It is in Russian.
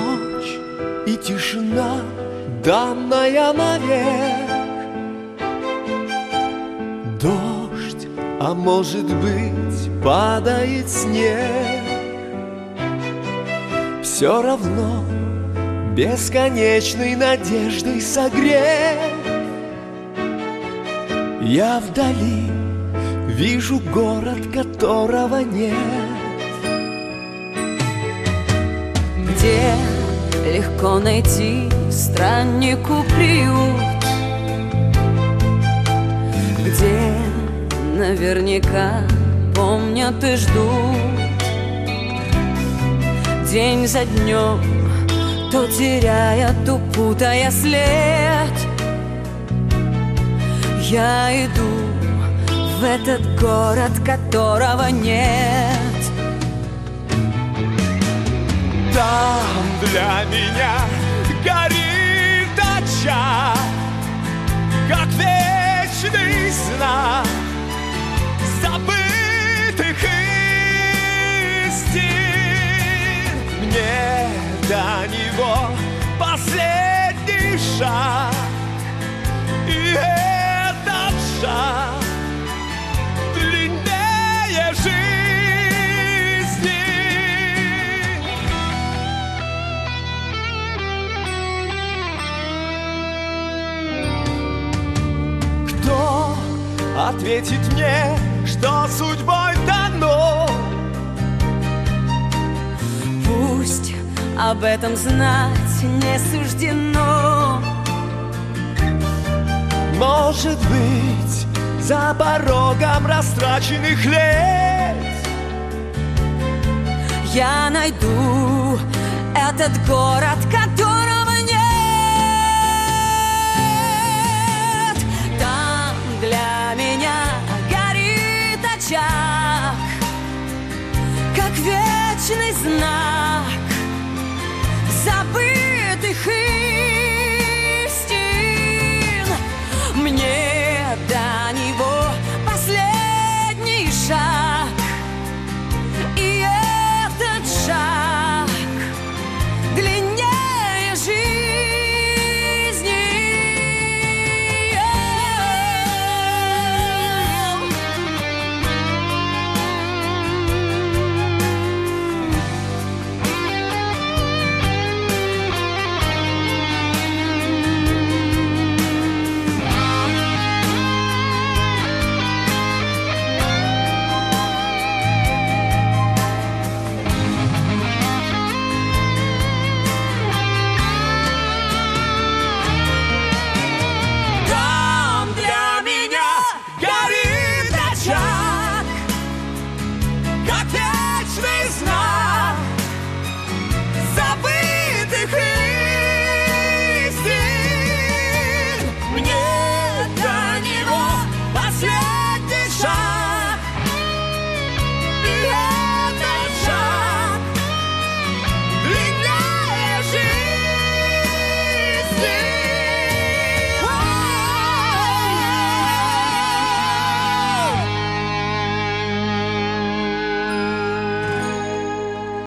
ночь и тишина, данная навек. Дождь, а может быть, падает снег. Все равно бесконечной надеждой согрет. Я вдали вижу город, которого нет. Где легко найти страннику приют, где наверняка помнят и ждут. День за днем, то теряя, то путая след, я иду в этот город, которого нет. Там для меня горит очаг, как вечный знак забытых истин. Мне до него последний шаг, и этот шаг длиннее жизни. Кто ответит мне, что судьбой дано? Пусть об этом знать не суждено. Может быть, за порогом растраченных лет Я найду этот город, который